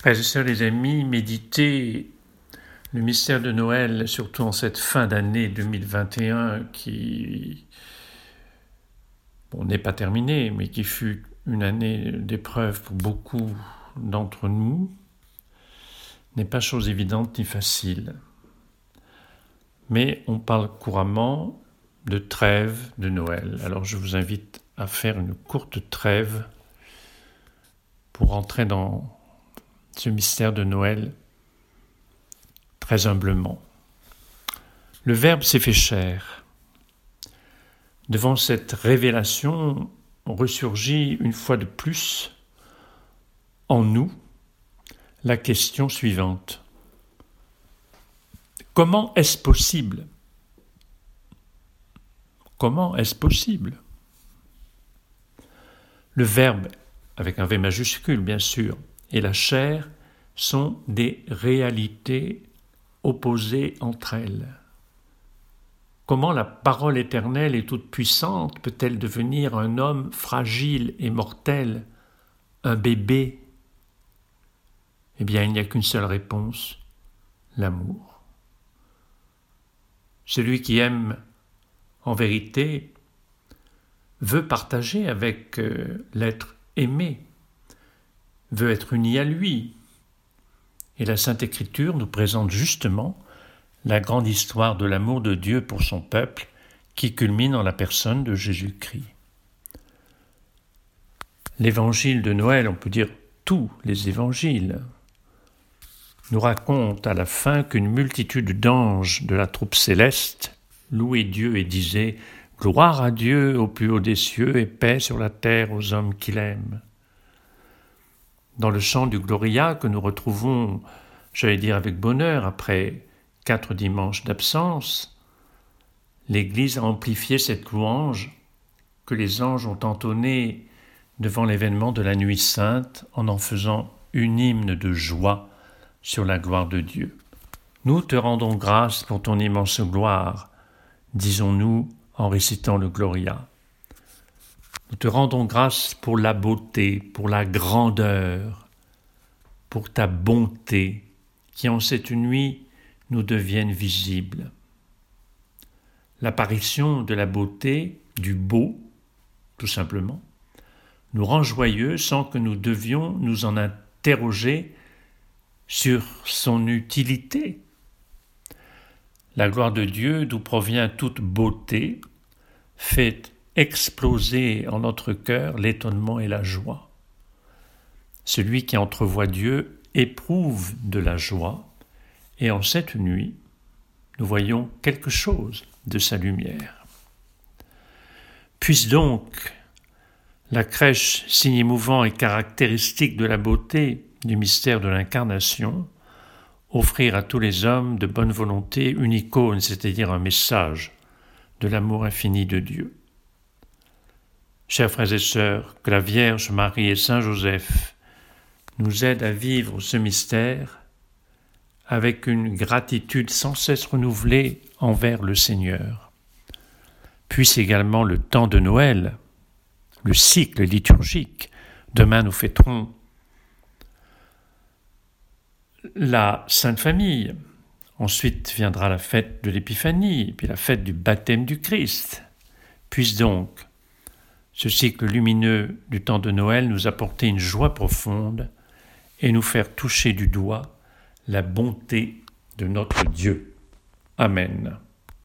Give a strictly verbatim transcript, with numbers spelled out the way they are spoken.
Frères et sœurs, les amis, méditez le mystère de Noël, surtout en cette fin d'année deux mille vingt et un qui bon, n'est pas terminée, mais qui fut une année d'épreuve pour beaucoup d'entre nous, n'est pas chose évidente ni facile. Mais on parle couramment de trêve de Noël. Alors je vous invite à faire une courte trêve pour entrer dans ce mystère de Noël très humblement. Le Verbe s'est fait chair. Devant cette révélation, ressurgit une fois de plus en nous la question suivante. Comment est-ce possible ? Comment est-ce possible ? Le Verbe, avec un V majuscule bien sûr, et la chair sont des réalités opposées entre elles. Comment la parole éternelle et toute puissante peut-elle devenir un homme fragile et mortel, un bébé ? Eh bien, il n'y a qu'une seule réponse, l'amour. Celui qui aime, en vérité, veut partager avec euh, l'être aimé, veut être uni à lui. Et la Sainte Écriture nous présente justement la grande histoire de l'amour de Dieu pour son peuple qui culmine en la personne de Jésus-Christ. L'évangile de Noël, on peut dire tous les évangiles, nous raconte à la fin qu'une multitude d'anges de la troupe céleste louaient Dieu et disaient « Gloire à Dieu au plus haut des cieux et paix sur la terre aux hommes qu'il aime ». Dans le chant du Gloria que nous retrouvons, j'allais dire avec bonheur, après quatre dimanches d'absence, l'Église a amplifié cette louange que les anges ont entonnée devant l'événement de la Nuit Sainte en en faisant une hymne de joie sur la gloire de Dieu. Nous te rendons grâce pour ton immense gloire, disons-nous en récitant le Gloria. Nous te rendons grâce pour la beauté, pour la grandeur, pour ta bonté, qui en cette nuit nous deviennent visibles. L'apparition de la beauté, du beau, tout simplement, nous rend joyeux sans que nous devions nous en interroger sur son utilité. La gloire de Dieu, d'où provient toute beauté, fait exploser en notre cœur l'étonnement et la joie. Celui qui entrevoit Dieu éprouve de la joie, et en cette nuit, nous voyons quelque chose de sa lumière. Puisse donc la crèche, signe émouvant et caractéristique de la beauté du mystère de l'incarnation, offrir à tous les hommes de bonne volonté une icône, c'est-à-dire un message de l'amour infini de Dieu. Chers frères et sœurs, que la Vierge Marie et Saint Joseph nous aident à vivre ce mystère avec une gratitude sans cesse renouvelée envers le Seigneur. Puisse également le temps de Noël, le cycle liturgique, demain nous fêterons la Sainte Famille, ensuite viendra la fête de l'Épiphanie, puis la fête du baptême du Christ. Puisse donc ce cycle lumineux du temps de Noël nous apporter une joie profonde et nous faire toucher du doigt la bonté de notre Dieu. Amen.